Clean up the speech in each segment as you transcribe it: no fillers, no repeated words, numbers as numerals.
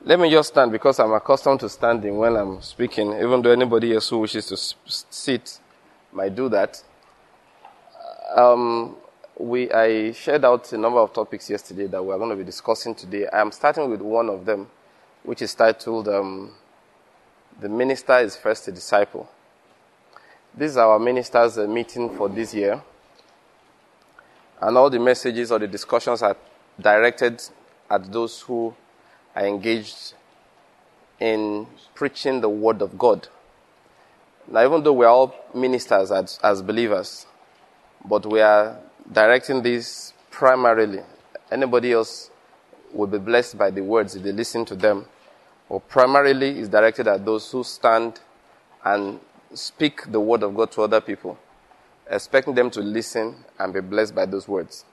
Let me just stand because I'm accustomed to standing when I'm speaking, even though anybody else who wishes to sit might do that. I shared out a number of topics yesterday that we are going to be discussing today. I am starting with one of them, which is titled, The Minister is First a Disciple. This is our ministers' meeting for this year. And all the messages or the discussions are directed at those who are engaged in preaching the Word of God. Now, even though we are all ministers as believers, but we are directing this primarily. Anybody else will be blessed by the words if they listen to them. Or primarily is directed at those who stand and speak the Word of God to other people, expecting them to listen and be blessed by those words.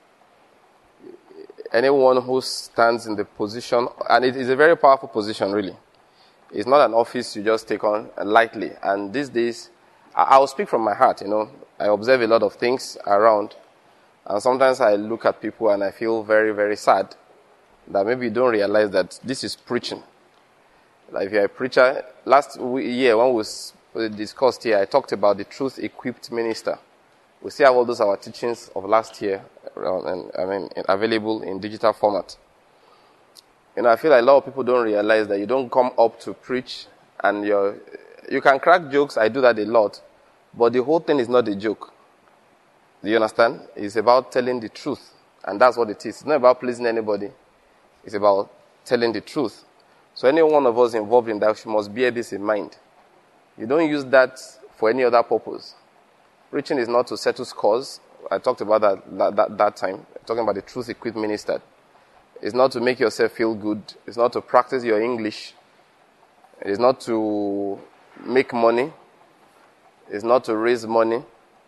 Anyone who stands in the position, and it is a very powerful position, really. It's not an office you just take on lightly. And these days, I'll speak from my heart, I observe a lot of things around. And sometimes I look at people and I feel very, very sad that maybe you don't realize that this is preaching. Like if you're a preacher, last year when we discussed here, I talked about the truth-equipped minister. We still have all those our teachings of last year, available in digital format. I feel like a lot of people don't realize that you don't come up to preach and you can crack jokes. I do that a lot, but the whole thing is not a joke. Do you understand? It's about telling the truth, and that's what it is. It's not about pleasing anybody. It's about telling the truth. So any one of us involved in that must bear this in mind. You don't use that for any other purpose. Preaching is not to settle scores. I talked about that time, talking about the truth-equipped minister. It's not to make yourself feel good. It's not to practice your English. It's not to make money. It's not to raise money.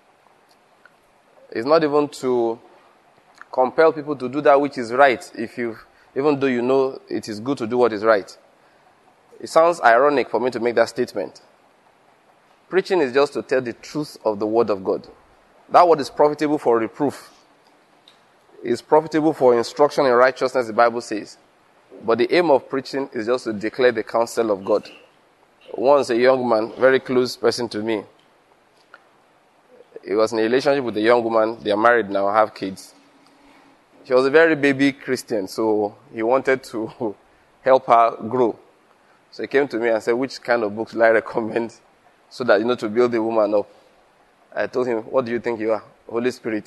It's not even to compel people to do that which is right, even though you know it is good to do what is right. It sounds ironic for me to make that statement. Preaching is just to tell the truth of the Word of God. That word is profitable for reproof. It's profitable for instruction in righteousness, the Bible says. But the aim of preaching is just to declare the counsel of God. Once a young man, very close person to me, he was in a relationship with a young woman. They are married now, have kids. She was a very baby Christian, so he wanted to help her grow. So he came to me and said, which kind of books will I recommend so that, to build the woman up? I told him, what do you think you are? Holy Spirit.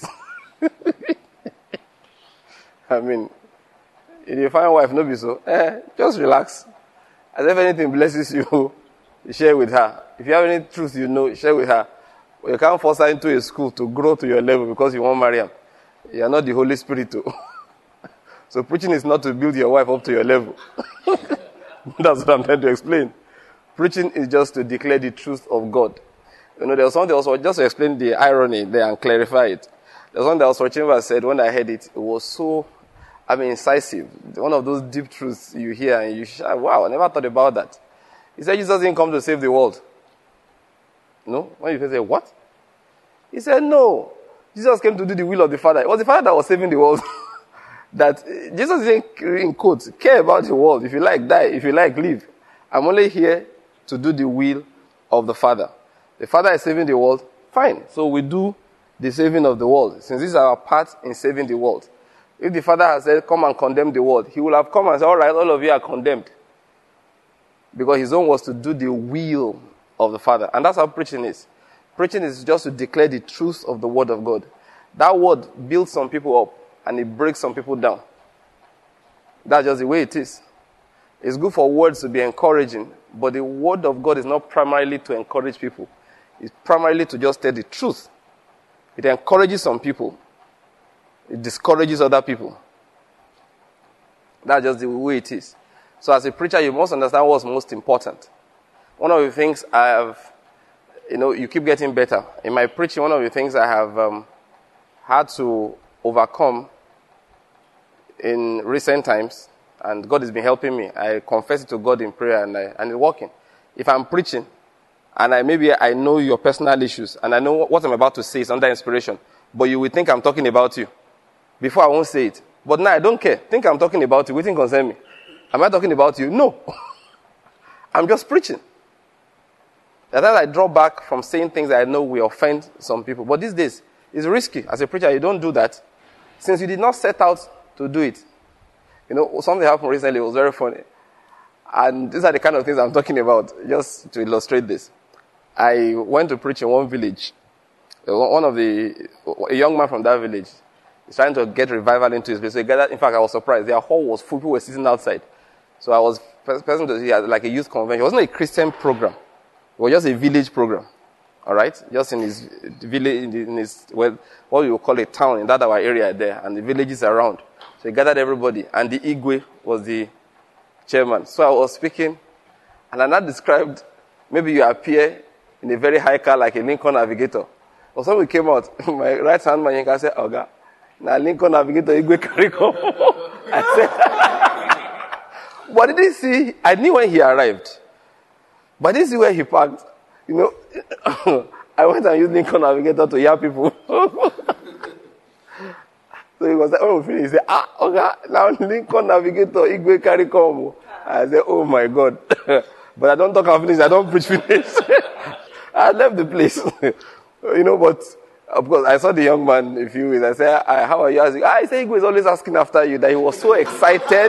If you find a wife, no be so. Just relax. As if anything blesses you, share with her. If you have any truth share with her. But you can't force her into a school to grow to your level because you won't marry her. You are not the Holy Spirit too. So preaching is not to build your wife up to your level. That's what I'm trying to explain. Preaching is just to declare the truth of God. There was something also, just to explain the irony there and clarify it. There was one that Oswald Chambers said, when I heard it, it was so, incisive. One of those deep truths you hear and you shout, wow, I never thought about that. He said, Jesus didn't come to save the world. No? When you say, what? He said, no. Jesus came to do the will of the Father. It was the Father that was saving the world. That Jesus didn't, in quotes, care about the world. If you like, die. If you like, live. I'm only here to do the will of the Father. The Father is saving the world. Fine. So we do the saving of the world. Since this is our part in saving the world. If the Father has said, come and condemn the world, he will have come and said, all right, all of you are condemned. Because his own was to do the will of the Father. And that's how preaching is. Preaching is just to declare the truth of the Word of God. That word builds some people up and it breaks some people down. That's just the way it is. It's good for words to be encouraging, but the Word of God is not primarily to encourage people. It's primarily to just tell the truth. It encourages some people. It discourages other people. That's just the way it is. So as a preacher, you must understand what's most important. One of the things I have, you keep getting better. In my preaching, one of the things I have had to overcome in recent times, and God has been helping me. I confess it to God in prayer and it's working. If I'm preaching, and maybe I know your personal issues, and I know what I'm about to say is under inspiration, but you will think I'm talking about you. Before I won't say it. But now I don't care. Think I'm talking about you. What thing concern me? Am I talking about you? No. I'm just preaching. That I draw back from saying things that I know will offend some people. But these days, it's risky. As a preacher, you don't do that. Since you did not set out to do it. Something happened recently. It was very funny. And these are the kind of things I'm talking about, just to illustrate this. I went to preach in one village. A young man from that village is trying to get revival into his place. So he gathered, in fact, I was surprised. Their hall was full. People were sitting outside. So I was present to see like a youth convention. It wasn't a Christian program. It was just a village program. All right? Just in his village, in his, well, what we would call a town in that our area there, and the villages around. So he gathered everybody, and the Igwe was the chairman. So I was speaking, and I now described, maybe you appear in a very high car like a Lincoln Navigator. Or somebody came out, my right hand man, I said, Oga, now Lincoln Navigator, Igwe carry come. I said, but did he see, I knew when he arrived. But this is where he parked. I went and used Lincoln Navigator to hear people. So he was like, oh, he said, okay, now Lincoln Navigator, Igwe carry come. I said, oh my God. But I don't talk and finish, I don't preach finish. I left the place. But of course, I saw the young man a few weeks. I said, how are you? I said, Igwe is always asking after you, that he was so excited.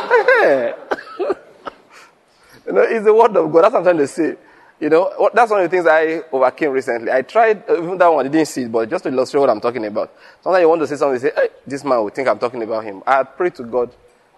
It's the word of God. That's what I'm trying to say. That's one of the things I overcame recently. I tried, even that one, I didn't see it, but just to illustrate what I'm talking about. Sometimes you want to say something, you say, hey, this man will think I'm talking about him. I pray to God.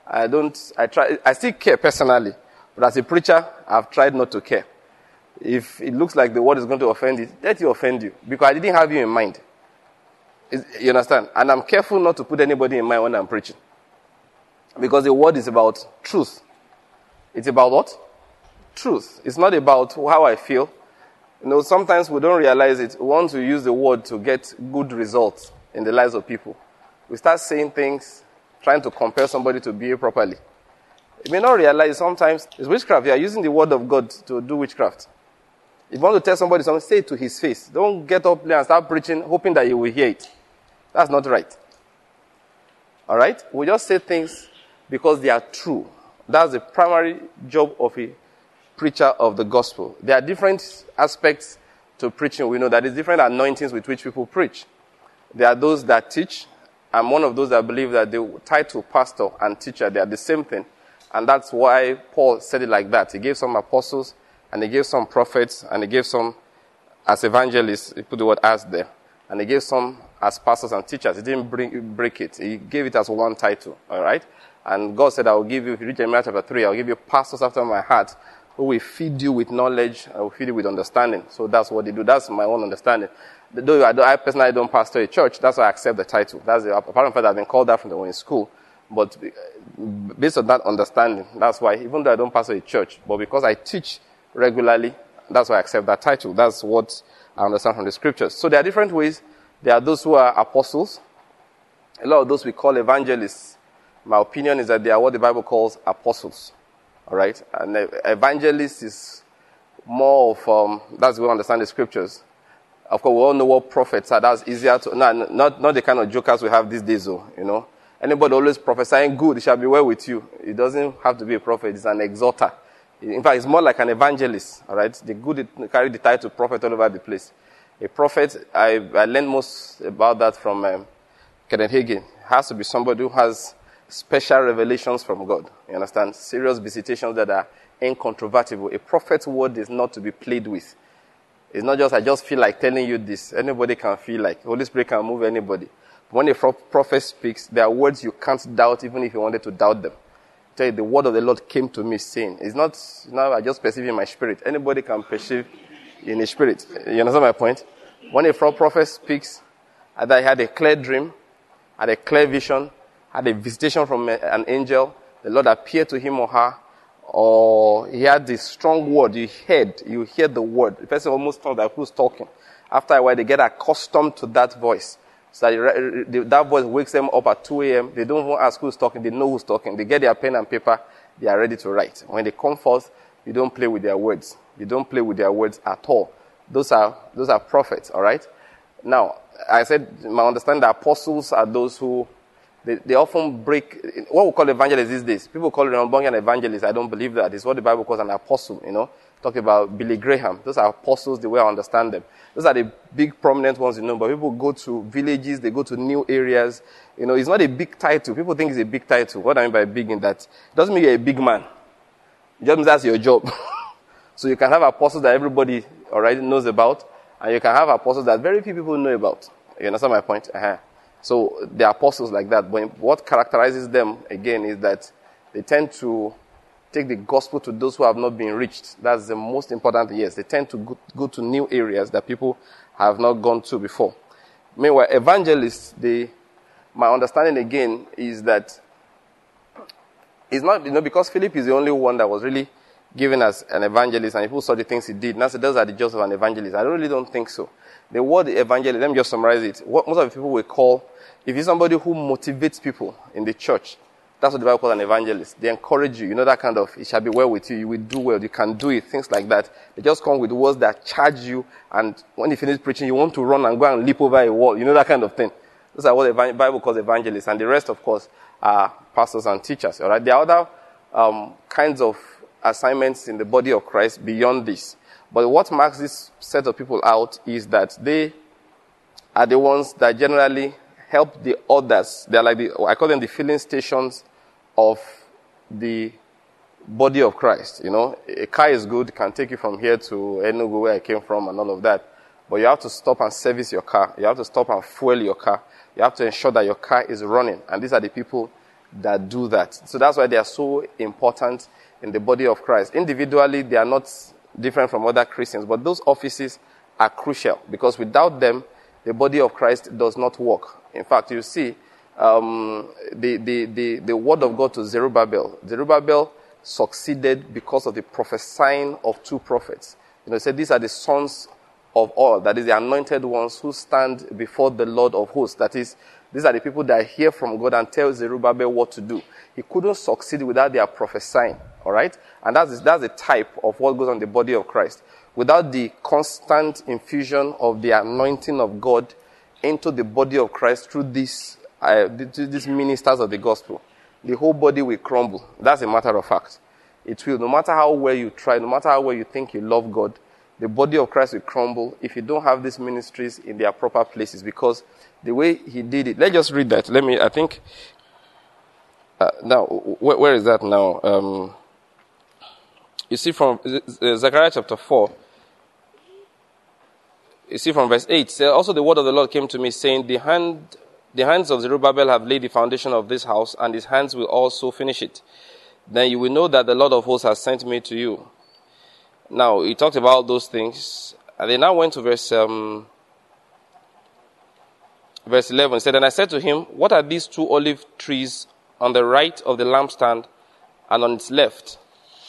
I still care personally, but as a preacher, I've tried not to care. If it looks like the word is going to offend you, let it offend you, because I didn't have you in mind. You understand? And I'm careful not to put anybody in mind when I'm preaching. Because the word is about truth. It's about what? Truth. It's not about how I feel. Sometimes we don't realize it. We want to use the word to get good results in the lives of people. We start saying things, trying to compel somebody to behave properly. You may not realize sometimes it's witchcraft. You are using the word of God to do witchcraft. If you want to tell somebody something, say it to his face. Don't get up there and start preaching, hoping that he will hear it. That's not right. All right? We just say things because they are true. That's the primary job of a preacher of the gospel. There are different aspects to preaching. We know that there's different anointings with which people preach. There are those that teach. I'm one of those that believe that the title pastor and teacher, they are the same thing. And that's why Paul said it like that. He gave some apostles, and he gave some prophets, and he gave some as evangelists. He put the word as there. And he gave some as pastors and teachers. He didn't break it. He gave it as one title. All right? And God said, I will give you, if you read Jeremiah chapter 3, I will give you pastors after my heart, who will feed you with knowledge, I will feed you with understanding. So that's what they do. That's my own understanding. Though I personally don't pastor a church, that's why I accept the title. That's the apart from the fact that I've been called that from when in school. But based on that understanding, that's why, even though I don't pastor a church, but because I teach regularly, that's why I accept that title. That's what I understand from the scriptures. So there are different ways. There are those who are apostles. A lot of those we call evangelists. My opinion is that they are what the Bible calls apostles. All right? And evangelist is more of, that's the way I understand the scriptures. Of course, we all know what prophets are. That's easier to, not the kind of jokers we have these days, though, Anybody always prophesying good, it shall be well with you. It doesn't have to be a prophet. It's an exhorter. In fact, it's more like an evangelist. All right? The good carry the title prophet all over the place. A prophet, I learned most about that from Kenneth Hagin. It has to be somebody who has special revelations from God. You understand? Serious visitations that are incontrovertible. A prophet's word is not to be played with. It's not just, I just feel like telling you this. Anybody can feel like. Holy Spirit can move anybody. But when a prophet speaks, there are words you can't doubt even if you wanted to doubt them. I tell you, the word of the Lord came to me saying, it's not, now I just perceive in my spirit. Anybody can perceive in his spirit. You understand my point? When a prophet speaks, either he had a clear dream, had a clear vision, had a visitation from an angel, the Lord appeared to him or her, or he had this strong word, you hear the word. The person almost thought that who's talking. After a while, they get accustomed to that voice. So that voice wakes them up at 2 a.m. They don't even ask who's talking, they know who's talking. They get their pen and paper, they are ready to write. When they come forth, you don't play with their words. You don't play with their words at all. Those are prophets, all right? Now, I said, my understanding, the apostles are those who they often break what we call evangelists these days. People call it an evangelist. I don't believe that. It's what the Bible calls an apostle, Talk about Billy Graham. Those are apostles the way I understand them. Those are the big prominent ones, but people go to villages, they go to new areas. It's not a big title. People think it's a big title. What I mean by big in that, it doesn't mean you're a big man. It just means that's your job. So you can have apostles that everybody already knows about, and you can have apostles that very few people know about. You understand my point? So there are apostles like that. But what characterizes them, again, is that they tend to take the gospel to those who have not been reached. That's the most important, yes. They tend to go to new areas that people have not gone to before. Meanwhile, evangelists, my understanding again is that it's not, because Philip is the only one that was really given as an evangelist, and people saw the things he did. Now, so those are the jobs of an evangelist. I really don't think so. The word evangelist, let me just summarize it. What most of the people will call, if you're somebody who motivates people in the church, that's what the Bible calls an evangelist. They encourage you. That kind of, it shall be well with you. You will do well. You can do it. Things like that. They just come with words that charge you. And when you finish preaching, you want to run and go and leap over a wall. That kind of thing. Those are what the Bible calls evangelists. And the rest, of course, are pastors and teachers. All right. There are other kinds of assignments in the body of Christ beyond this. But what marks this set of people out is that they are the ones that generally help the others. They're like I call them the filling stations of the body of Christ. A car is good, can take you from here to Enugu, where I came from, and all of that. But you have to stop and service your car. You have to stop and fuel your car. You have to ensure that your car is running. And these are the people that do that. So that's why they are so important in the body of Christ. Individually, they are not different from other Christians, but those offices are crucial because without them, the body of Christ does not work. In fact, you see, the word of God to Zerubbabel. Zerubbabel succeeded because of the prophesying of two prophets. He said, these are the sons of all, that is the anointed ones who stand before the Lord of hosts. That is, these are the people that hear from God and tell Zerubbabel what to do. He couldn't succeed without their prophesying, all right? And that's the type of what goes on in the body of Christ. Without the constant infusion of the anointing of God into the body of Christ through these ministers of the gospel, the whole body will crumble. That's a matter of fact. It will. No matter how well you try, no matter how well you think you love God, the body of Christ will crumble if you don't have these ministries in their proper places, because the way he did it. Let's just read that. Now, where is that now? You see from Zechariah chapter 4, you see from verse 8, say, also the word of the Lord came to me, saying, the hands of Zerubbabel have laid the foundation of this house, and his hands will also finish it. Then you will know that the Lord of hosts has sent me to you. Now, he talked about those things, and they now went to verse 11. He said, and I said to him, what are these two olive trees on the right of the lampstand and on its left?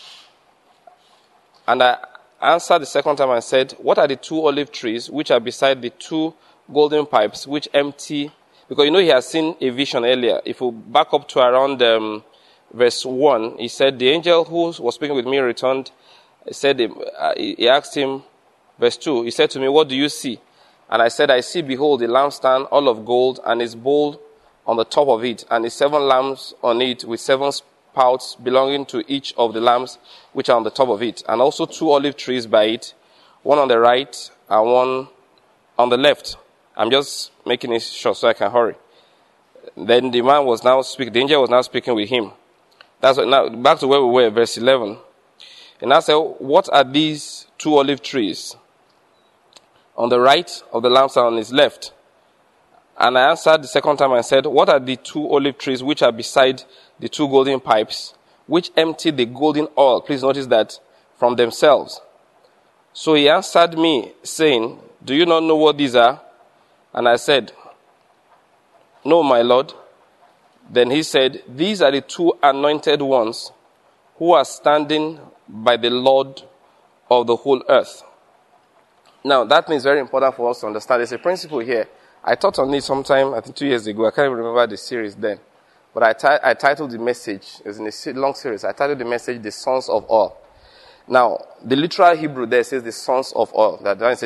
And I answered the second time and said, what are the two olive trees which are beside the two golden pipes which empty? Because he has seen a vision earlier. If we back up to around verse 1, he said, the angel who was speaking with me returned. He asked him, verse 2, he said to me, what do you see? And I said, I see, behold, a lampstand all of gold, and his bowl on the top of it, and his 7 lamps on it, with 7 spouts belonging to each of the lamps which are on the top of it, and also 2 olive trees by it, one on the right and one on the left. I'm just making it short so I can hurry. Then the angel was now speaking with him. That's what, now back to where we were, verse 11. And I said, what are these 2 olive trees on the right of the lampstand on his left? And I answered the second time and said, what are the 2 olive trees which are beside the 2 golden pipes, which empty the golden oil? Please notice that, from themselves. So he answered me, saying, do you not know what these are? And I said, no, my Lord. Then he said, these are the 2 anointed ones who are standing by the Lord of the whole earth. Now, that thing is very important for us to understand. There's a principle here. I taught on it sometime, I think 2 years ago. I can't even remember the series then. But I titled the message, it was in a long series, I titled the message, The Sons of All. Now, the literal Hebrew there says the sons of all. That doesn't say the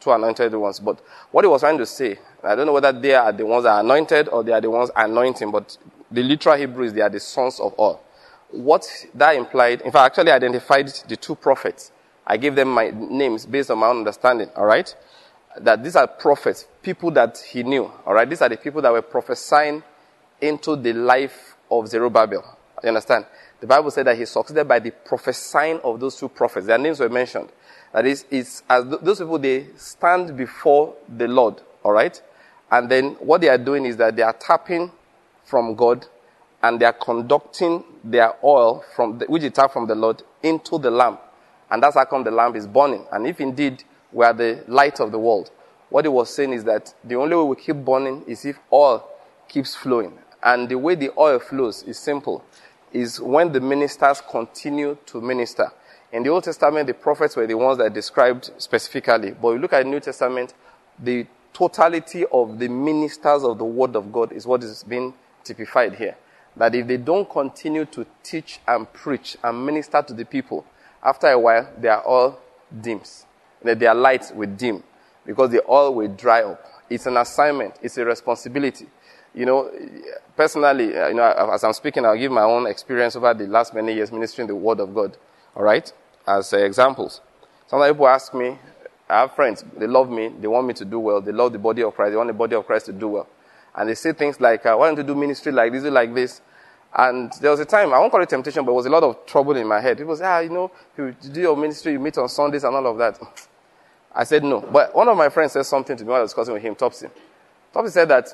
two anointed ones. But what he was trying to say, I don't know whether they are the ones that are anointed or they are the ones anointing, but the literal Hebrew is they are the sons of all. What that implied, in fact, I actually identified the two prophets. I gave them my names based on my own understanding, all right? That these are prophets, people that he knew, all right? These are the people that were prophesying into the life of Zerubbabel. You understand? The Bible said that he succeeded by the prophesying of those two prophets. Their names were mentioned. That is, it's as those people, they stand before the Lord, all right? And then what they are doing is that they are tapping from God and they are conducting their oil which they tap from the Lord into the lamp. And that's how come the lamp is burning. And if indeed we are the light of the world, what he was saying is that the only way we keep burning is if oil keeps flowing. And the way the oil flows is simple, is when the ministers continue to minister. In the Old Testament, the prophets were the ones that described specifically. But you look at the New Testament, the totality of the ministers of the Word of God is what is being typified here. That if they don't continue to teach and preach and minister to the people, after a while, their oil dims. Their lights will dim because the oil will dry up. It's an assignment. It's a responsibility. You know, personally, as I'm speaking, I'll give my own experience over the last many years ministering the Word of God. All right? As examples. Sometimes people ask me, I have friends, they love me, they want me to do well, they love the body of Christ, they want the body of Christ to do well. And they say things like, why don't you do ministry like this or like this? And there was a time, I won't call it temptation, but there was a lot of trouble in my head. People say, you do your ministry, you meet on Sundays and all of that. I said no. But one of my friends said something to me while I was discussing with him, Topsy. Topsy said that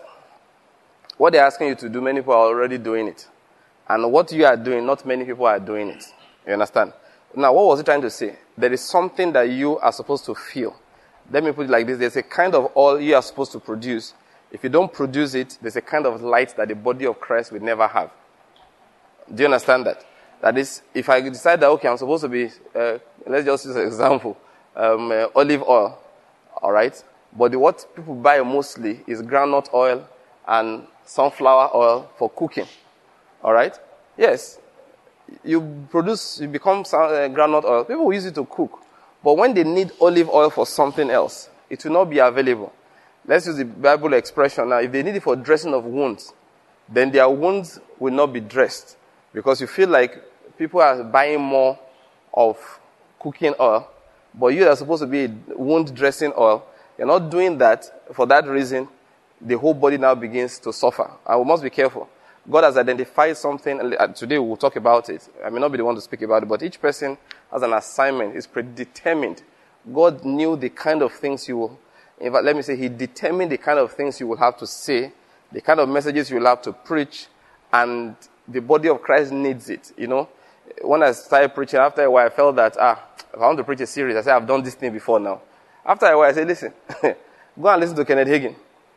what they're asking you to do, many people are already doing it. And what you are doing, not many people are doing it. You understand? Now, what was he trying to say? There is something that you are supposed to feel. Let me put it like this. There's a kind of oil you are supposed to produce. If you don't produce it, there's a kind of light that the body of Christ will never have. Do you understand that? That is, if I decide that, okay, I'm supposed to be, let's just use an example, olive oil, all right? But what people buy mostly is groundnut oil and sunflower oil for cooking, all right? Yes. You become groundnut oil. People will use it to cook. But when they need olive oil for something else, it will not be available. Let's use the Bible expression now. If they need it for dressing of wounds, then their wounds will not be dressed. Because you feel like people are buying more of cooking oil, but you are supposed to be wound dressing oil. You're not doing that. For that reason, the whole body now begins to suffer. And we must be careful. God has identified something, and today we'll talk about it. I may not be the one to speak about it, but each person has an assignment. It's predetermined. God knew the kind of things you will, in fact, let me say, He determined the kind of things you will have to say, the kind of messages you will have to preach, and the body of Christ needs it. You know, when I started preaching, after a while, I felt that, if I want to preach a series, I said, I've done this thing before now. After a while, I said, listen, go and listen to Kenneth Hagin.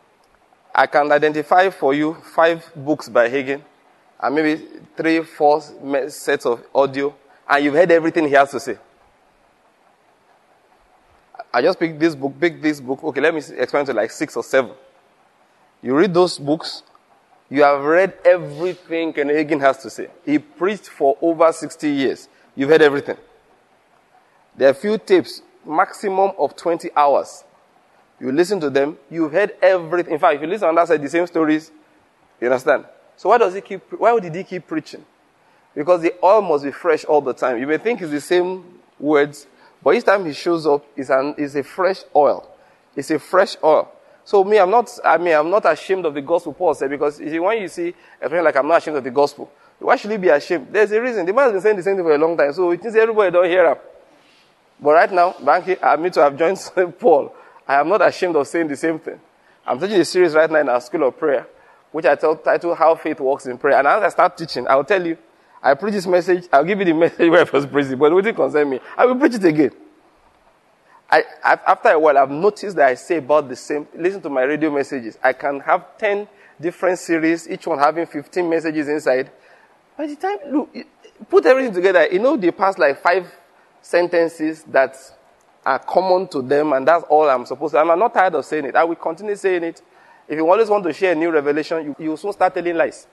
I can identify for you 5 books by Hagin, and maybe 3-4 sets of audio, and you've heard everything he has to say. I just pick this book. Okay, let me explain to like 6 or 7. You read those books, you have read everything Kenneth Hagin has to say. He preached for over 60 years. You've heard everything. There are few tapes, maximum of 20 hours. You listen to them, you've heard everything. In fact, if you listen on that side, the same stories, you understand? So why did he keep preaching? Because the oil must be fresh all the time. You may think it's the same words, but each time he shows up, it's a fresh oil. It's a fresh oil. So I'm not ashamed of the gospel, Paul said, because when you see a friend like I'm not ashamed of the gospel, why should he be ashamed? There's a reason. The man has been saying the same thing for a long time, so it means everybody don't hear him. But right now, Banky, I admit to have joined Paul. I am not ashamed of saying the same thing. I'm teaching a series right now in our school of prayer, which I title How Faith Works in Prayer. And as I start teaching, I will tell you, I preach this message, I'll give you the message where I was preaching, but it wouldn't concern me. I will preach it again. After a while, I've noticed that I say about the same. Listen to my radio messages. I can have 10 different series, each one having 15 messages inside. By the time, look, put everything together, they pass like 5 sentences that are common to them, and that's all I'm supposed to. I'm not tired of saying it. I will continue saying it. If you always want to share a new revelation, you will soon start telling lies.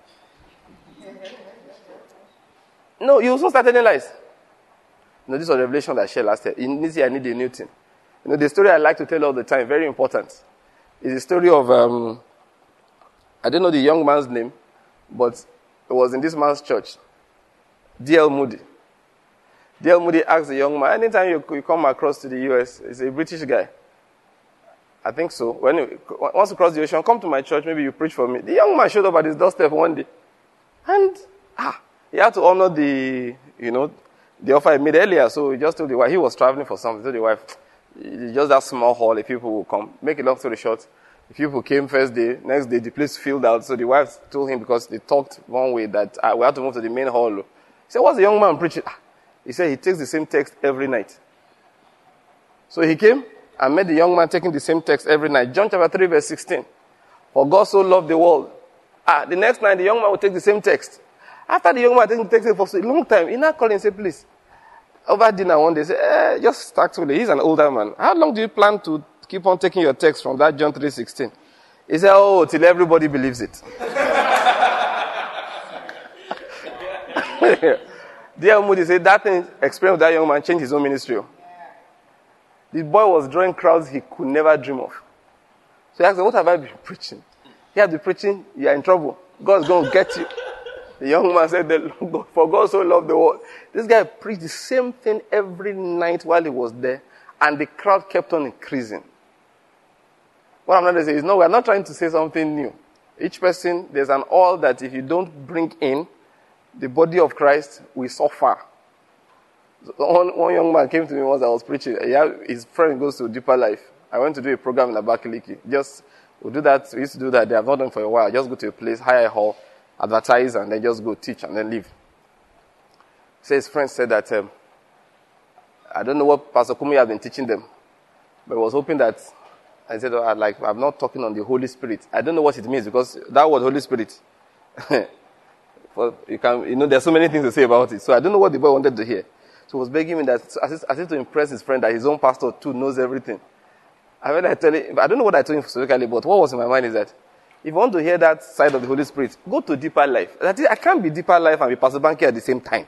No, you will soon start telling lies. No, this was a revelation that I shared last year. In this year, I need a new thing. You know, the story I like to tell all the time, very important, is the story of, I don't know the young man's name, but it was in this man's church, D.L. Moody. D.L. Moody asked the young man, anytime you come across to the U.S., he's a British guy. I think so. Once you cross the ocean, come to my church, maybe you preach for me. The young man showed up at his doorstep one day. And, he had to honor the offer he made earlier. So he just told the wife, he was traveling for something. He told the wife, it's just that small hall, if people will come. Make it long story short. If people came first day, next day, the place filled out. So the wife told him, because they talked one way, that we had to move to the main hall. He said, what's the young man preaching? He said he takes the same text every night. So he came and met the young man taking the same text every night. John chapter 3 verse 16. For God so loved the world. The next night the young man would take the same text. After the young man taking the text for a long time, he now called and said, please, over dinner one day, say, just start with it. He's an older man. How long do you plan to keep on taking your text from that John 3:16? He said, till everybody believes it. D.L. Moody said that experience with that young man changed his own ministry. The boy was drawing crowds he could never dream of. So he asked him, what have I been preaching? He had been preaching, you're in trouble. God's going to get you. The young man said, for God so loved the world. This guy preached the same thing every night while he was there, and the crowd kept on increasing. What I'm trying to say is, no, we're not trying to say something new. Each person, there's an oil that if you don't bring in, the body of Christ will suffer. So one young man came to me once I was preaching. His friend goes to Deeper Life. I went to do a program in Abakaliki. We used to do that. They have not done for a while. Just go to a place, hire a hall, advertise, and then just go teach and then leave. So his friend said that, I don't know what Pastor Kumi has been teaching them, but I was hoping that, I said, I'm not talking on the Holy Spirit. I don't know what it means, because that word Holy Spirit, there's so many things to say about it. So I don't know what the boy wanted to hear. So he was begging me that, as if to impress his friend, that his own pastor too knows everything. I don't know what I told him specifically, but what was in my mind is that, if you want to hear that side of the Holy Spirit, go to Deeper Life. I can't be Deeper Life and be Pastor Banky at the same time.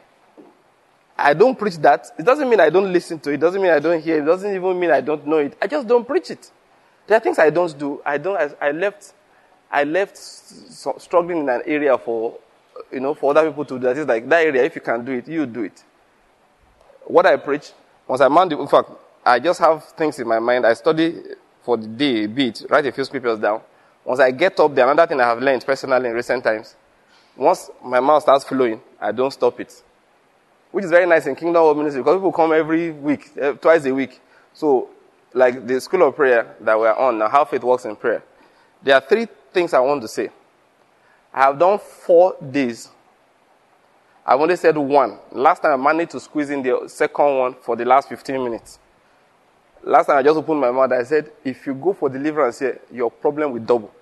I don't preach that. It doesn't mean I don't listen to it. It doesn't mean I don't hear it. It doesn't even mean I don't know it. I just don't preach it. There are things I don't do. I left struggling in an area for other people to do. That is like, that area, if you can do it, you do it. What I preach, in fact, I just have things in my mind. I study for the day a bit, write a few scriptures down. Once I get up there, another thing I have learned personally in recent times, once my mouth starts flowing, I don't stop it. Which is very nice in Kingdom World Ministry, because people come every week, twice a week. So, like the school of prayer that we're on now, how faith works in prayer. There are 3 things I want to say. I have done 4 days. I've only said 1. Last time I managed to squeeze in the second one for the last 15 minutes. Last time I just opened my mouth, I said, if you go for deliverance here, your problem will double.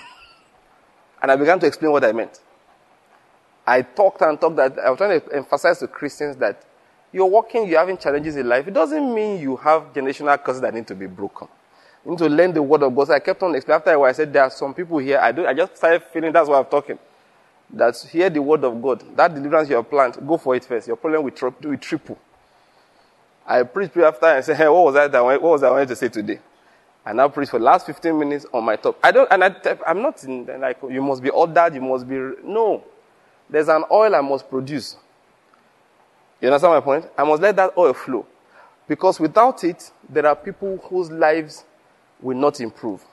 And I began to explain what I meant. I talked that I was trying to emphasize to Christians that you're working, you're having challenges in life. It doesn't mean you have generational curses that need to be broken. You need to learn the word of God. So I kept on explaining. After a while, I said, there are some people here, I just started feeling that's why I'm talking. That hear the word of God. That deliverance you have planned, go for it first. Your problem will triple. I preached after and said, hey, what was I wanted to say today? I now preach for the last 15 minutes on my top. I'm not in, like, you must be ordered, no. There's an oil I must produce. You understand my point? I must let that oil flow. Because without it, there are people whose lives will not improve.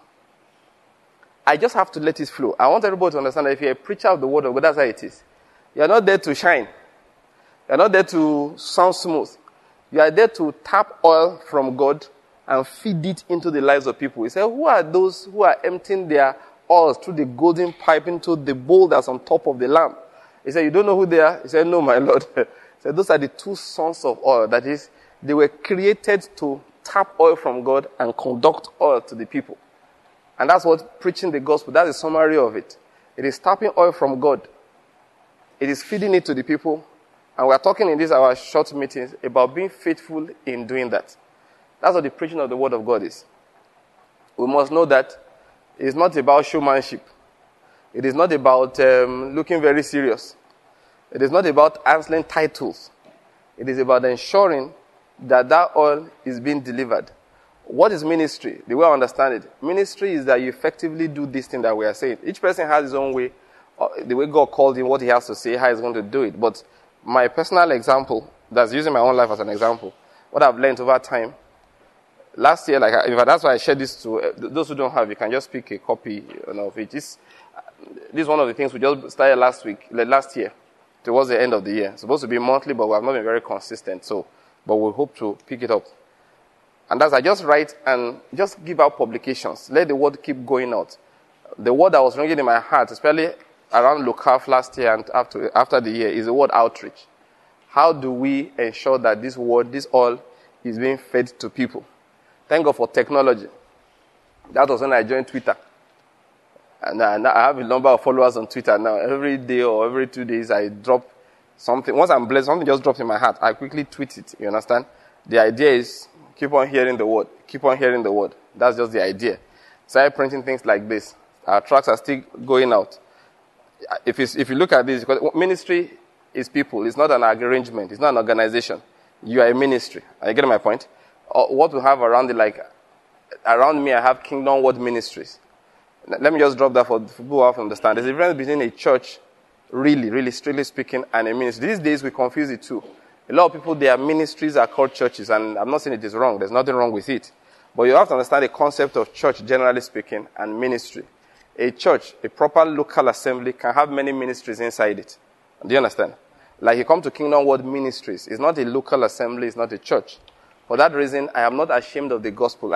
I just have to let it flow. I want everybody to understand that if you're a preacher of the word of God, that's how it is. You're not there to shine. You're not there to sound smooth. You are there to tap oil from God and feed it into the lives of people. He said, who are those who are emptying their oil through the golden pipe into the bowl that's on top of the lamp? He said, you don't know who they are? He said, no, my Lord. He said, those are the 2 sons of oil. That is, they were created to tap oil from God and conduct oil to the people. And that's what preaching the gospel, that's the summary of it. It is tapping oil from God. It is feeding it to the people. And we're talking in these our short meetings about being faithful in doing that. That's what the preaching of the word of God is. We must know that it's not about showmanship. It is not about looking very serious. It is not about answering titles. It is about ensuring that oil is being delivered. What is ministry? The way I understand it, ministry is that you effectively do this thing that we are saying. Each person has his own way, the way God called him, what he has to say, how he's going to do it. But my personal example, that's using my own life as an example, what I've learned over time, last year, in fact, that's why I shared this to those who don't have. You can just pick a copy of it. This is one of the things we just started last year, towards the end of the year. It's supposed to be monthly, but we have not been very consistent. But we hope to pick it up. And as I just write and just give out publications, let the word keep going out. The word that was ringing in my heart, especially around Lucaf last year and after the year, is the word outreach. How do we ensure that this word, this oil, is being fed to people? Thank God for technology. That was when I joined Twitter. And I have a number of followers on Twitter now. Every day or every 2 days, I drop something. Once I'm blessed, something just drops in my heart. I quickly tweet it. You understand? The idea is keep on hearing the word. Keep on hearing the word. That's just the idea. Started printing things like this. Our tracks are still going out. If you look at this, because ministry is people. It's not an arrangement. It's not an organization. You are a ministry. Are you getting my point? What we have around it, around me, I have Kingdom Word Ministries. Let me just drop that for people who have to understand. There's a difference between a church, really, strictly speaking, and a ministry. These days, we confuse the two. A lot of people, their ministries are called churches, and I'm not saying it is wrong. There's nothing wrong with it. But you have to understand the concept of church, generally speaking, and ministry. A church, a proper local assembly, can have many ministries inside it. Do you understand? Like you come to Kingdom Word Ministries. It's not a local assembly. It's not a church. For that reason, I am not ashamed of the gospel.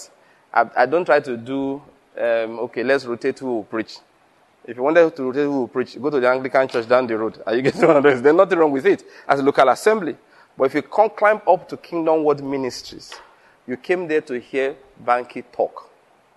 I don't try to do, let's rotate who will preach. If you wanted to rotate who will preach, go to the Anglican church down the road. Are you getting one of those? There's nothing wrong with it as a local assembly. But if you climb up to Kingdom Word Ministries, you came there to hear Banky talk.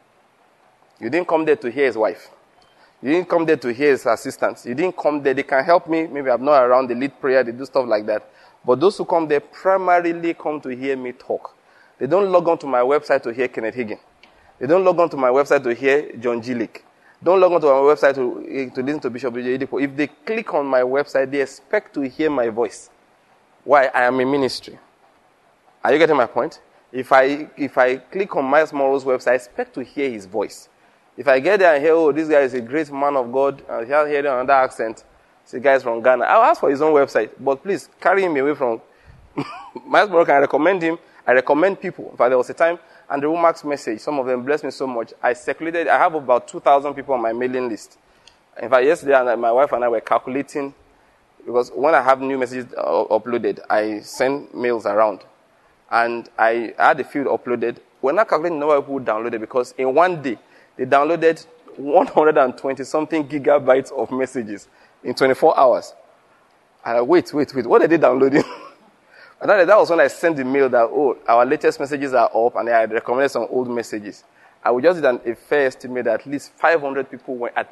You didn't come there to hear his wife. You didn't come there to hear his assistants. You didn't come there. They can help me. Maybe I'm not around. They lead prayer. They do stuff like that. But those who come there primarily come to hear me talk. They don't log on to my website to hear Kenneth Hagin. They don't log on to my website to hear John G. Lake. Don't log on to my website to listen to Bishop B.J. Oyedepo. If they click on my website, they expect to hear my voice. Why? I am a ministry. Are you getting my point? If I click on Miles Morrow's website, I expect to hear his voice. If I get there and hear, this guy is a great man of God, and hear another accent, the guy is from Ghana, I'll ask for his own website. But please, carry him away from Miles Morrow. I recommend him. I recommend people. In fact, there was a time, Andrew Womack's message, some of them blessed me so much. I have about 2,000 people on my mailing list. In fact, yesterday, my wife and I were calculating, because when I have new messages uploaded, I send mails around. And I had a few uploaded. We're not calculating the number of people who downloaded, because in one day, they downloaded 120-something gigabytes of messages in 24 hours. And I wait. What are they downloading? And that was when I sent the mail that, our latest messages are up, and I had recommended some old messages. I would just did a fair estimate that at least 500 people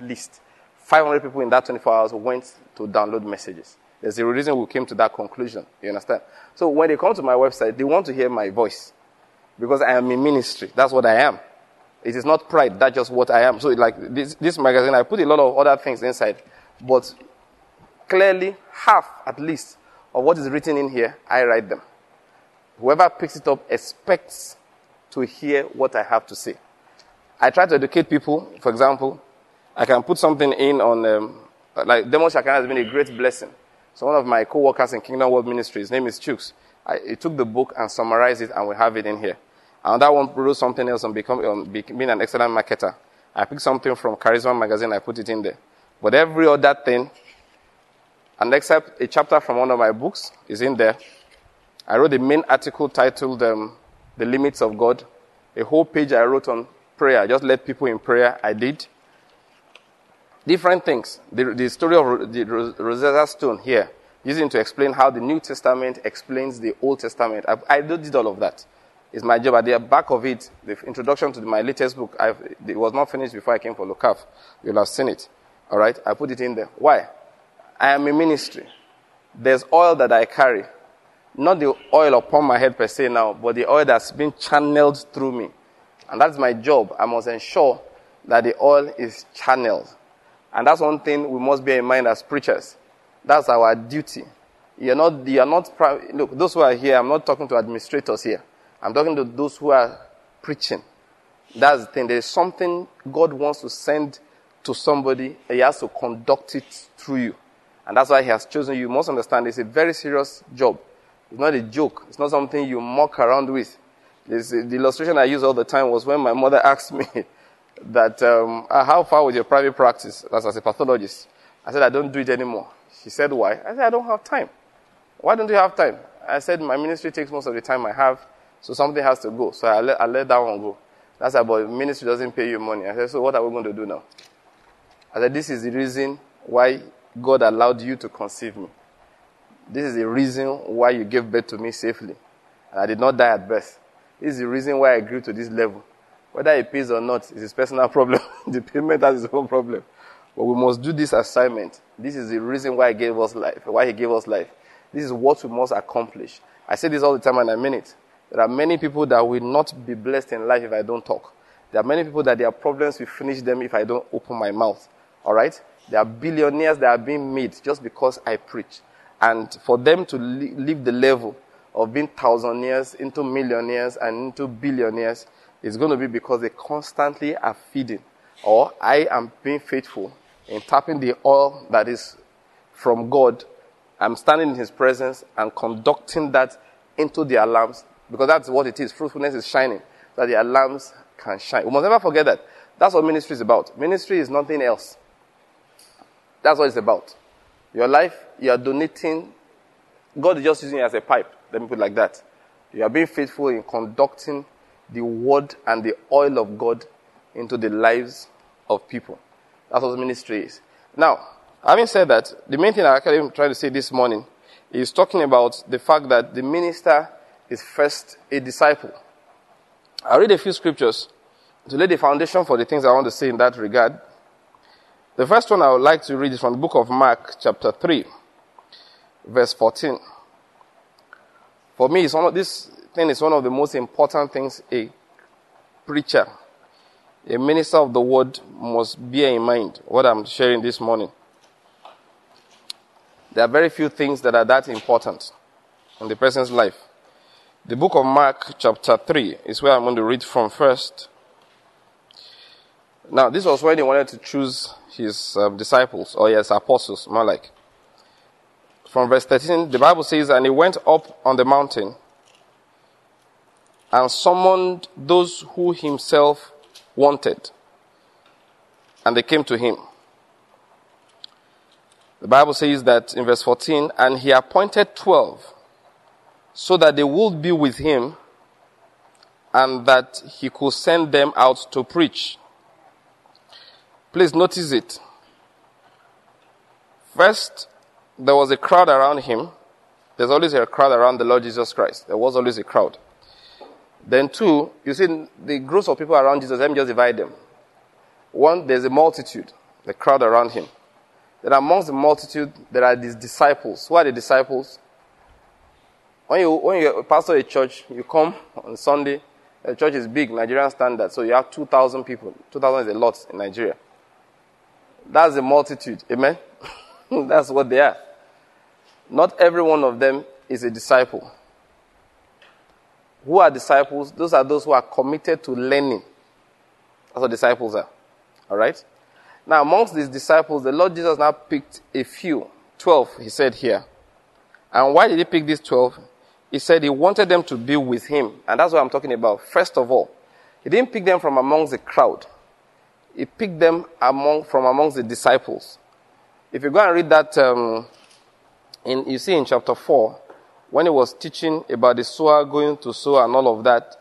in that 24 hours went to download messages. There's a reason we came to that conclusion. You understand? So when they come to my website, they want to hear my voice. Because I am in ministry. That's what I am. It is not pride. That's just what I am. So like this magazine, I put a lot of other things inside. But clearly, half at least of what is written in here, I write them. Whoever picks it up expects to hear what I have to say. I try to educate people. For example, I can put something in on, Demo Shakana has been a great blessing. So one of my co-workers in Kingdom World Ministry, his name is Chooks. He took the book and summarized it, and we have it in here. And that one wrote something else on being an excellent marketer. I picked something from Charisma magazine, I put it in there. But every other thing, and except a chapter from one of my books, is in there. I wrote the main article titled The Limits of God. A whole page I wrote on prayer. I just led people in prayer. I did. Different things. The story of the Rosetta Stone here, using to explain how the New Testament explains the Old Testament. I did all of that. It's my job. At the back of it, the introduction to my latest book, it was not finished before I came for Lucaf. You'll have seen it. All right? I put it in there. Why? I am a ministry. There's oil that I carry. Not the oil upon my head per se now, but the oil that's been channeled through me. And that's my job. I must ensure that the oil is channeled. And that's one thing we must bear in mind as preachers. That's our duty. Look, those who are here, I'm not talking to administrators here. I'm talking to those who are preaching. That's the thing. There is something God wants to send to somebody, and he has to conduct it through you. And that's why he has chosen you. You must understand it's a very serious job. It's not a joke. It's not something you mock around with. The illustration I use all the time was when my mother asked me that, how far was your private practice as a pathologist? I said, I don't do it anymore. She said, why? I said, I don't have time. Why don't you have time? I said, my ministry takes most of the time I have, so something has to go. So I let that one go. That's about ministry doesn't pay you money. I said, so what are we going to do now? I said, this is the reason why God allowed you to conceive me. This is the reason why you gave birth to me safely. And I did not die at birth. This is the reason why I grew to this level. Whether it pays or not is his personal problem. The payment has his own problem. But we must do this assignment. This is the reason why he gave us life. Why he gave us life. This is what we must accomplish. I say this all the time and I mean it. There are many people that will not be blessed in life if I don't talk. There are many people that their problems will finish them if I don't open my mouth. Alright? There are billionaires that are being made just because I preach. And for them to leave the level of being thousandaires into millionaires and into billionaires is going to be because they constantly are feeding. Or I am being faithful in tapping the oil that is from God. I'm standing in his presence and conducting that into the alarms, because that's what it is. Fruitfulness is shining, so that the alarms can shine. We must never forget that. That's what ministry is about. Ministry is nothing else. That's what it's about. Your life, you are donating. God is just using you as a pipe. Let me put it like that. You are being faithful in conducting the word and the oil of God into the lives of people. That's what ministry is. Now, having said that, the main thing I'm actually trying to say this morning is talking about the fact that the minister is first a disciple. I'll read a few scriptures to lay the foundation for the things I want to say in that regard. The first one I would like to read is from the book of Mark, chapter 3, verse 14. For me, this thing is one of the most important things a preacher, a minister of the word must bear in mind, what I'm sharing this morning. There are very few things that are that important in the person's life. The book of Mark, chapter 3, is where I'm going to read from first. Now, this was when he wanted to choose his disciples, or his apostles, more like. From verse 13, the Bible says, and he went up on the mountain and summoned those who himself wanted, and they came to him. The Bible says that in verse 14, and he appointed 12, so that they would be with him, and that he could send them out to preach. Please notice it. First, there was a crowd around him. There's always a crowd around the Lord Jesus Christ. There was always a crowd. Then two, you see the groups of people around Jesus, let me just divide them. One, there's a multitude, the crowd around him. Then amongst the multitude, there are these disciples. Who are the disciples? When you pastor a church, you come on Sunday, the church is big, Nigerian standard, so you have 2,000 people. 2,000 is a lot in Nigeria. That's the multitude, amen? That's what they are. Not every one of them is a disciple. Who are disciples? Those are those who are committed to learning. That's what disciples are. Alright? Now, amongst these disciples, the Lord Jesus now picked a few. 12, he said here. And why did he pick these 12? He said he wanted them to be with him. And that's what I'm talking about. First of all, he didn't pick them from amongst the crowd. He picked them from amongst the disciples. If you go and read that, you see in chapter 4, when he was teaching about the sower going to sow and all of that,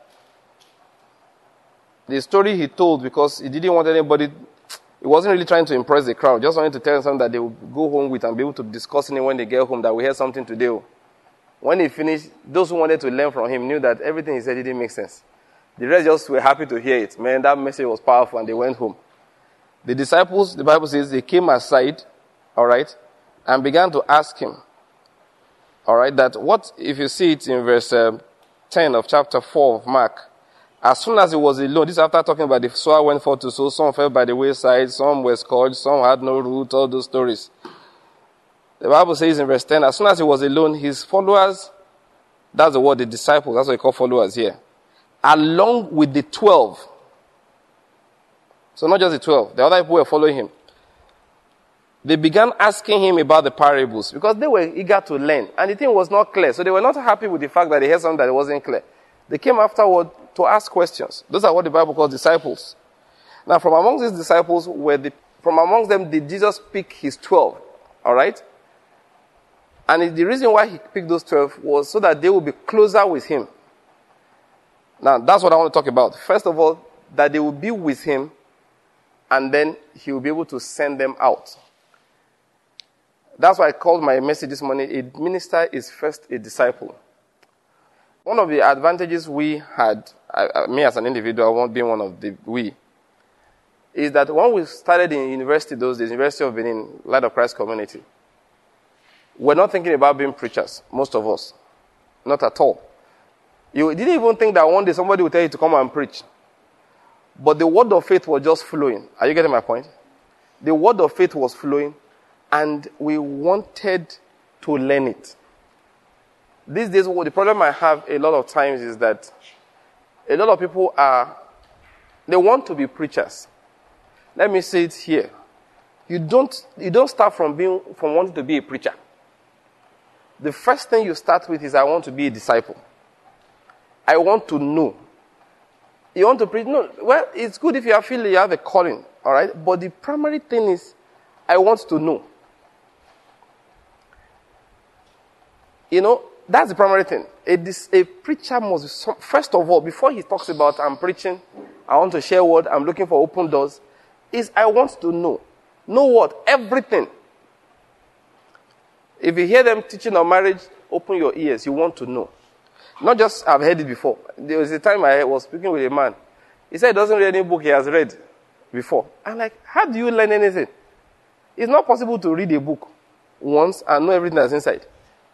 the story he told, because he didn't want anybody, he wasn't really trying to impress the crowd, just wanted to tell them something that they would go home with and be able to discuss it when they get home, that we had something to do. When he finished, those who wanted to learn from him knew that everything he said didn't make sense. The rest just were happy to hear it. Man, that message was powerful, and they went home. The disciples, the Bible says, they came aside, alright, and began to ask him, alright, that what, if you see it in verse 10 of chapter 4 of Mark, as soon as he was alone, this after talking about the sower went forth to sow, some fell by the wayside, some were scourged, some had no root, all those stories. The Bible says in verse 10, as soon as he was alone, his followers, that's the word, the disciples, that's what they call followers here, along with the 12. So not just the 12. The other people were following him. They began asking him about the parables because they were eager to learn. And the thing was not clear. So they were not happy with the fact that they heard something that wasn't clear. They came afterward to ask questions. Those are what the Bible calls disciples. Now, from among these disciples, from among them did Jesus pick his 12. All right? And the reason why he picked those 12 was so that they would be closer with him. Now, that's what I want to talk about. First of all, that they will be with him, and then he will be able to send them out. That's why I called my message this morning, a minister is first a disciple. One of the advantages we had, me as an individual, being one of the is that when we started in university those days, University of Benin, Light of Christ Community, we're not thinking about being preachers, most of us. Not at all. You didn't even think that one day somebody would tell you to come and preach. But the word of faith was just flowing. Are you getting my point? The word of faith was flowing, and we wanted to learn it. These days, the problem I have a lot of times is that a lot of people they want to be preachers. Let me say it here. You don't start from wanting to be a preacher. The first thing you start with is, I want to be a disciple. I want to know. You want to preach? No. Well, it's good if you feel you have a calling, all right? But the primary thing is, I want to know. You know, that's the primary thing. A preacher must, first of all, before he talks about, I'm preaching, I want to share word, I'm looking for open doors, is I want to know. Know what? Everything. If you hear them teaching on marriage, open your ears. You want to know. Not just, I've heard it before. There was a time I was speaking with a man. He said he doesn't read any book he has read before. I'm like, how do you learn anything? It's not possible to read a book once and know everything that's inside.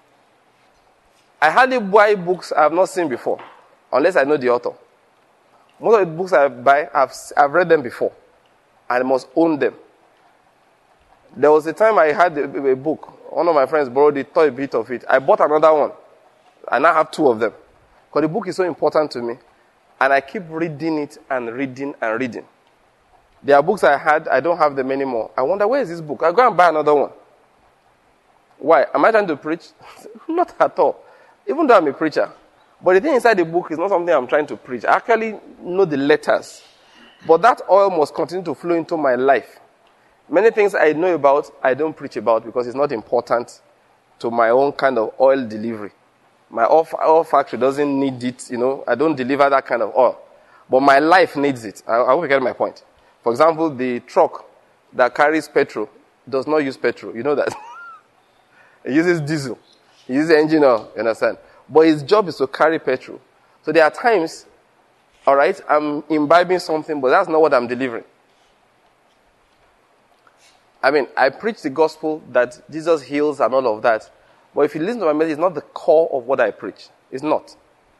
I hardly buy books I have not seen before, unless I know the author. Most of the books I buy, I've read them before, and I must own them. There was a time I had a book. One of my friends borrowed it, thought a bit of it. I bought another one. I now have 2 of them. Because the book is so important to me. And I keep reading it and reading and reading. There are books I had, I don't have them anymore. I wonder, where is this book? I go and buy another one. Why? Am I trying to preach? Not at all. Even though I'm a preacher. But the thing inside the book is not something I'm trying to preach. I actually know the letters. But that oil must continue to flow into my life. Many things I know about, I don't preach about because it's not important to my own kind of oil delivery. My oil factory doesn't need it, I don't deliver that kind of oil. But my life needs it. I hope you get my point. For example, the truck that carries petrol does not use petrol. You know that? It uses diesel. It uses engine oil, you understand? But his job is to carry petrol. So there are times, all right, I'm imbibing something, but that's not what I'm delivering. I preach the gospel that Jesus heals and all of that. But if you listen to my message, it's not the core of what I preach. It's not.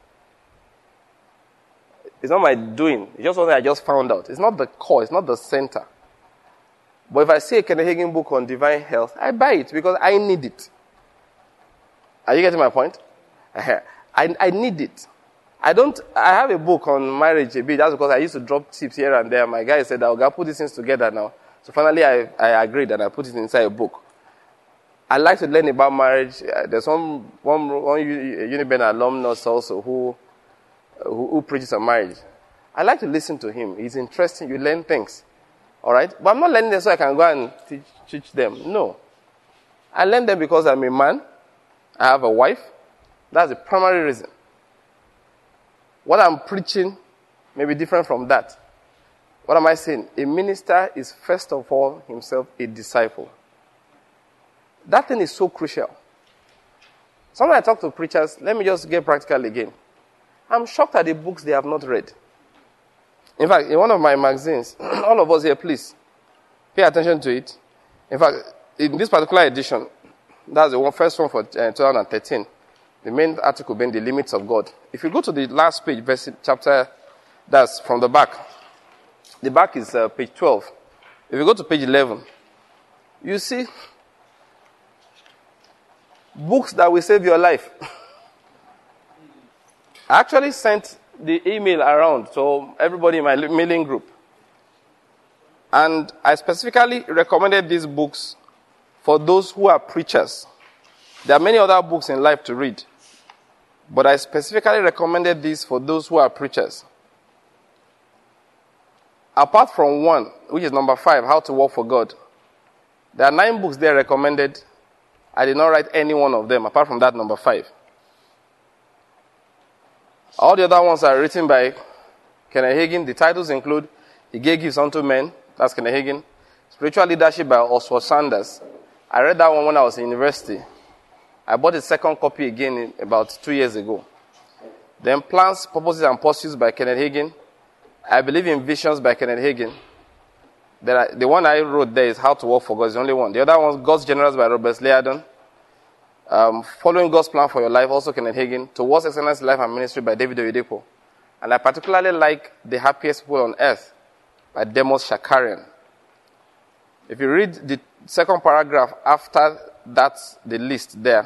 It's not my doing. It's just something I just found out. It's not the core. It's not the center. But if I see a Kenneth Hagin book on divine health, I buy it because I need it. Are you getting my point? I need it. I have a book on marriage a bit. That's because I used to drop tips here and there. My guy said, I'll put these things together now. So finally, I agreed and I put it inside a book. I like to learn about marriage. There's one Uniben alumnus also who preaches on marriage. I like to listen to him. He's interesting. You learn things. All right? But I'm not learning them so I can go and teach them. No. I learn them because I'm a man. I have a wife. That's the primary reason. What I'm preaching may be different from that. What am I saying? A minister is first of all himself a disciple. That thing is so crucial. Sometimes I talk to preachers, let me just get practical again. I'm shocked at the books they have not read. In fact, in one of my magazines, all of us here, please, pay attention to it. In fact, in this particular edition, that's the first one for 2013, the main article being The Limits of God. If you go to the last page, chapter, that's from the back. The back is page 12. If you go to page 11, you see books that will save your life. I actually sent the email around, so everybody in my mailing group. And I specifically recommended these books for those who are preachers. There are many other books in life to read, but I specifically recommended these for those who are preachers. Apart from one, which is number 5, How to Work for God, there are 9 books there recommended. I did not write any one of them, apart from that number 5. All the other ones are written by Kenneth Hagin. The titles include He Gave Gifts Unto Men, that's Kenneth Hagin. Spiritual Leadership by Oswald Sanders. I read that one when I was in university. I bought the second copy again about 2 years ago. Then Plans, Purposes, and Pursuits by Kenneth Hagin. I Believe in Visions by Kenneth Hagin. The one I wrote there is How to Work for God. It's the only one. The other one is God's Generals by Robert Liardon. Following God's Plan for Your Life, also Kenneth Hagin. Towards Excellence, Life and Ministry by David Oyedepo. And I particularly like The Happiest People on Earth by Demos Shakarian. If you read the second paragraph after that's the list there,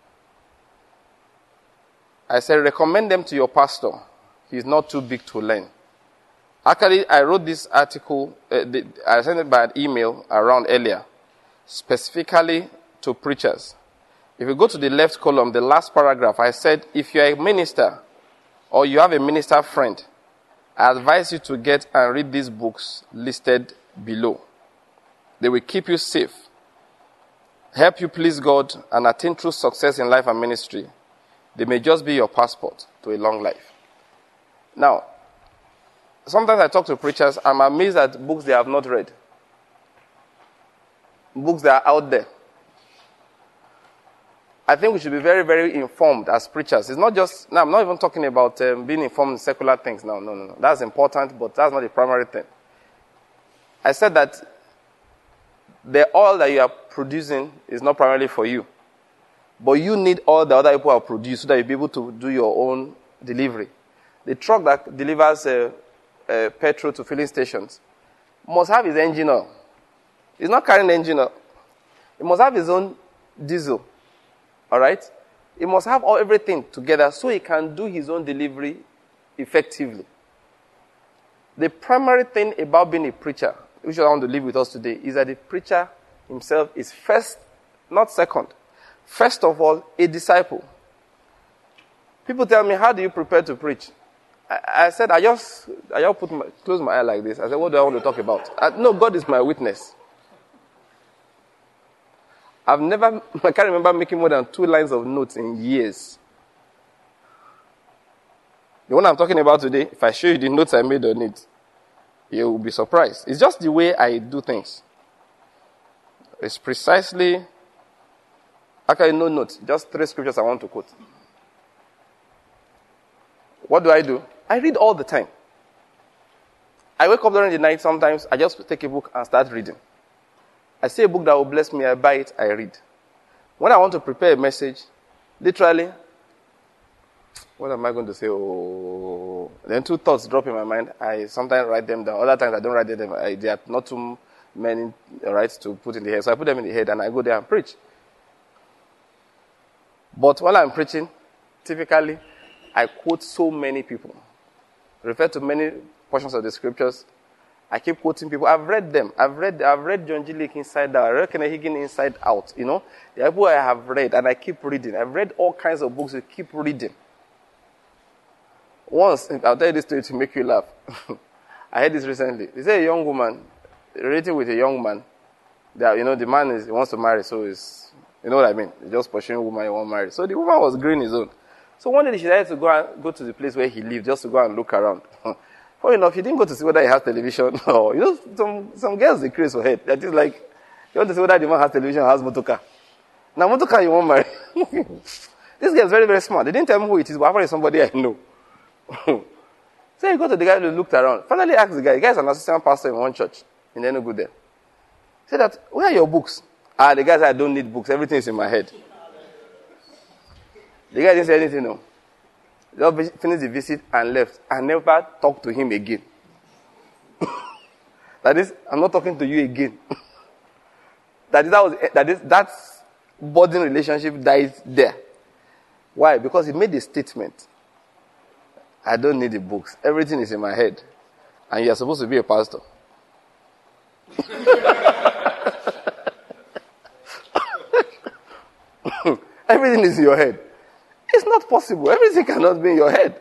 I said, recommend them to your pastor. He's not too big to learn. Actually, I wrote this article, I sent it by an email around earlier, specifically to preachers. If you go to the left column, the last paragraph, I said, if you're a minister or you have a minister friend, I advise you to get and read these books listed below. They will keep you safe, help you please God, and attain true success in life and ministry. They may just be your passport to a long life. Now, sometimes I talk to preachers, I'm amazed at books they have not read. Books that are out there. I think we should be very, very informed as preachers. It's not just, now I'm not even talking about being informed in secular things. No. That's important, but that's not the primary thing. I said that the oil that you are producing is not primarily for you. But you need all the other people have produced so that you'll be able to do your own delivery. The truck that delivers petrol to filling stations must have his engine oil. He's not carrying engine oil. He must have his own diesel. All right? He must have everything together so he can do his own delivery effectively. The primary thing about being a preacher, which I want to leave with us today, is that the preacher himself is first, not second. First of all, a disciple. People tell me, how do you prepare to preach? I said, I just close my eye like this. I said, what do I want to talk about? No, God is my witness. I can't remember making more than 2 lines of notes in years. The one I'm talking about today, if I show you the notes I made on it, you will be surprised. It's just the way I do things. It's precisely, actually no notes, just 3 scriptures I want to quote. What do? I read all the time. I wake up during the night sometimes, I just take a book and start reading. I see a book that will bless me, I buy it, I read. When I want to prepare a message, literally, what am I going to say? Oh, then 2 thoughts drop in my mind. I sometimes write them down. Other times I don't write them down. They are not too many to put in the head. So I put them in the head and I go there and preach. But while I'm preaching, typically, I quote so many people. Refer to many portions of the scriptures. I keep quoting people. I've read them. I've read John G. Lake inside out. I read Kenneth Hagin inside out. You know, the people I have read and I keep reading. I've read all kinds of books. I keep reading. Once, I'll tell you this story to make you laugh. I heard this recently. They say a young woman relating with a young man. That, you know, the man wants to marry, so it's, you know what I mean? He's just pursuing a woman he won't marry. So the woman was growing his own. So one day she decided to go to the place where he lived, just to go and look around. Funny enough, he didn't go to see whether he has television or, you know, some girls, they craze for head. That is like, you want to see whether the man has television or has motorcar. Now, motorcar, you won't marry. This guy is very, very smart. They didn't tell me who it is, but apparently somebody I know. So he go to the guy who looked around. Finally asked the guy is an assistant pastor in one church in Enugu there. He said that, where are your books? The guy said, I don't need books. Everything is in my head. The guy didn't say anything, no. Just finished the visit and left. I never talked to him again. That is, I'm not talking to you again. That budding relationship died there. Why? Because he made a statement. I don't need the books. Everything is in my head. And you're supposed to be a pastor. Everything is in your head. It's not possible. Everything cannot be in your head.